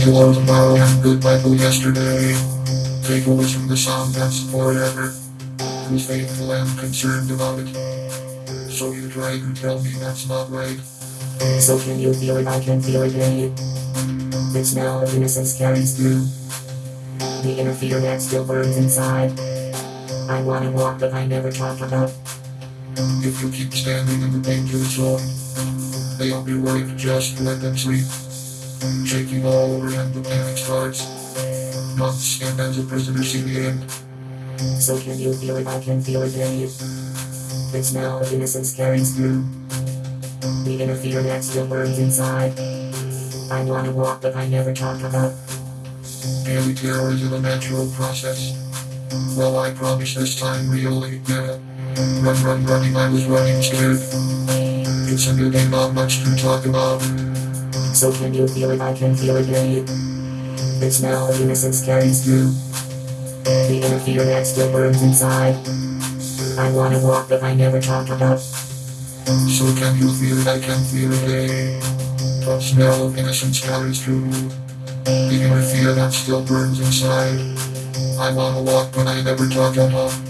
hello tomorrow and goodbye to yesterday. Take a listen to the song that's forever. Who's faithful and concerned about it? So you try to tell me that's not right. So can you feel it? I can feel it, babe. The smell of innocence carries through. The inner fear that still burns inside. I wanna walk, but I never talk about. If you keep standing in the dangerous zone, they'll be worried, just let them sleep. Shaking all over and the panic starts. Not stand as a prisoner, see the end. So can you feel it? I can feel it, babe. The smell of innocence carries through. The inner fear that still burns inside. I wanna walk, but I never talk about. Daily terror is a natural process. Well, I promise this time really, yeah. Running, I was running scared. It's a new day, not much to talk about. So can you feel it? I can feel it, babe. The smell of innocence carries through. The inner fear that still burns inside. I wanna walk, but I never talk about. So can you feel it? I can feel it, eh? The smell of innocence carries through. The inner fear that still burns inside. I wanna walk, but I never talk about.